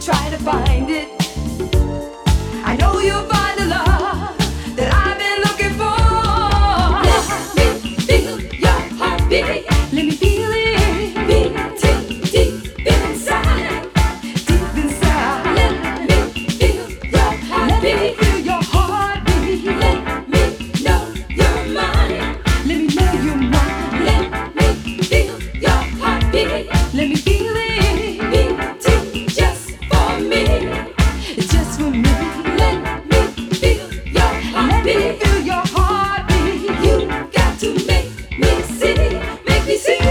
try to find it. I know you'll find the love that I've been looking for. Let me feel your heartbeat. Let me feel it beating deep inside, deep inside. Let me feel your heartbeat. Let me feel your heartbeat. Let me know you're mine. Let me know you're mine. Let me feel your heartbeat. Let me feel it beating just for me, just for me. Let me feel your heartbeat. Let me feel your heartbeat. You got to make me see, make me see.